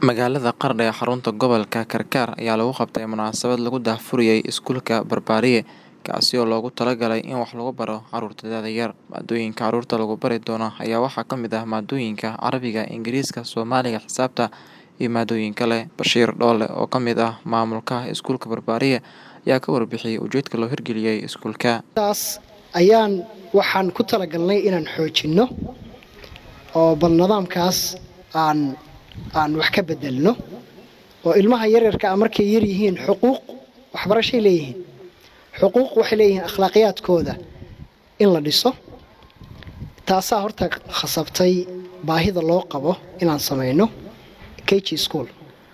Magaalada Qardho ee xarunta gobolka Karkar ayaa lagu qabtay munaasabad lagu daahfurayay iskuulka Barbariye kaasi oo loogu talagalay in wax lagu baro carruurta da'da yar. Maadooyinka carruurta lagu bari doono ayaa waxaa ka mid ah maadooyinka Carabiga, Ingiriiska, Soomaaliga, xisaabta iyo maadooyin kale. Bashiir Dhoole oo ka mid ah maamulka iskuulka Barbariye ayaa ka warbixiyay ujeedka loo hirgeliyay iskuulka. Waxaan ku talagalnay inaan xoojino oo bal nidaamkaas aan wax ka bedelno oo ilmaha yaryarka markay yar yihiin xuquuq waxbarasho leeyihiin. Xuquuq waxay leeyihiin akhlaaqiyadkooda in la dhiso. Taasaa horta khasabtay baahida loo qabo inaan sameeyno KG school.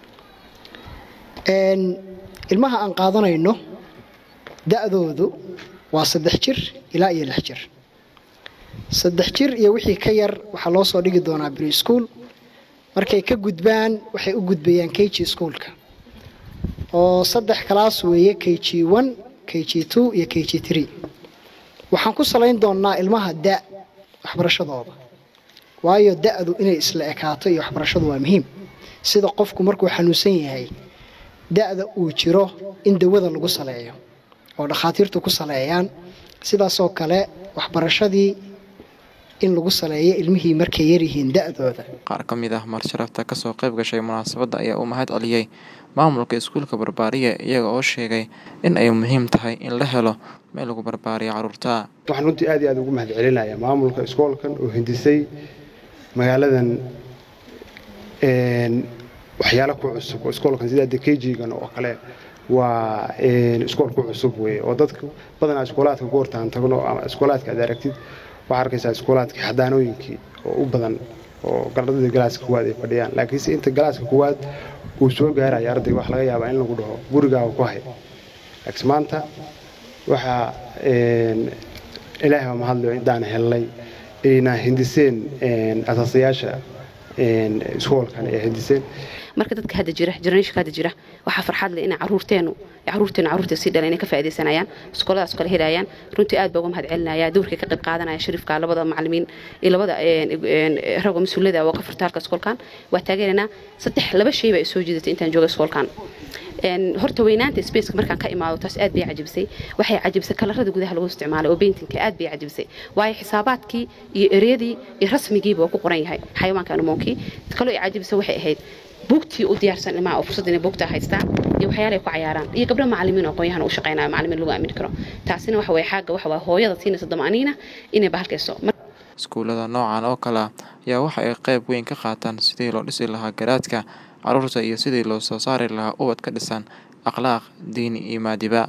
Ilmaha aan qaadanayno da'doodu waa 3 jir ilaa 6 jir. 3 jir iyo wixii ka yar waxa loo soo dhigi doonaa preschool. Markay ka gudbaan waxay u gudbayaan KG schoolka. Oo 3 class weeye KG1, KG2 iyo KG3. Waxaan ku salayn doonaa ilmaha waxbarashadooda. Waayo da'du inay isla ekaato iyo waxbarashadu waa muhiim. Sida qofku markuu xanuunsan yahay da'da uu jiro in dawada lagu saleeyo oo dhakhaatiirtu ku saleeyaan sidaas oo kale waxbarashadii in lagu saleeyo ilmihii markay yar yihiin da'dooda. Qaar ka mid ah marsharafta ka soo qayb gashay munaasabadda ayaa u mahad celiyay maamulka iskuulka Barbariye iyaga oo sheegay in ay muhiim tahay in la helo meel lagu barbaariyo carruurta. Waxaan runtii aad iyo aad ugu mahad celinayaa maamulka iskuulkan oo hindisay magaaladan waxyaalo ku cusub oo iskuulkan sida KG-gan oo kale waa iskuul ku cusub weeye oo dadka badanaa iskuulaadka ku hortaan tagno ama iskuulaadka aad aragtid waxaa arkaysaa iskuulaadka xadaanooyinkii oo u badan oo galdada galaaska kuwaad ay fadhiyaan laakiinse inta galaaska kuwaad uu soo gaarayo ardayga wax laga yaabaa in lagu dhaho gurigaaga ku hay laakiin maanta waxaa ilaahay ma hadlayo intaan helnay inaan hindiseen asaasayaasha iskuulkan ay hindiseen. marka dadka hadda jira generation hadda jira waxa farxad leh in carruurteenu si dhaleen ka faa'iideysanayaan iskooladaas kala helayaan runtii aad baa uga mahad celinaya doorka ka qayb qaadanaya shariifka labada macallimiin iyo labada rag mas'uuliyada oo ka furtaalka iskoolkan waa taageerana laba shay bay soo jiidatay intaan joogo iskoolkan horta weynaanta space markaan ka imaado taas aad bay cajibisay waxay cajibisay kalarada gudaha lagu isticmaalay oo paintingka aad bay cajibisay waayo xisaabaadkii iyo ereyadii iyo rasmigiiba ku qoran yahay xayawaanka anumonkii kaloo ay cajibisay waxay ahayd buugtii u diyaarsan ilmaha oo fursad inay buugta haystaan iyo waxyaalo ay ku ciyaaraan iyo gabdho macallimiin oo aqoon-yahan u shaqeynaya macallimiin lagu aamin karo taasina waxa way xaaga waxa waa hooyada siinaysa damaaniina inay bahalkayso. Iskuulada noocan oo kale ayaa waxa ay qayb weyn ka qaataan sidii loo dhisi lahaa garaadka carruurta iyo sidii loo soo saari lahaa ubad ka dhisan akhlaaq, diin iyo maadiba.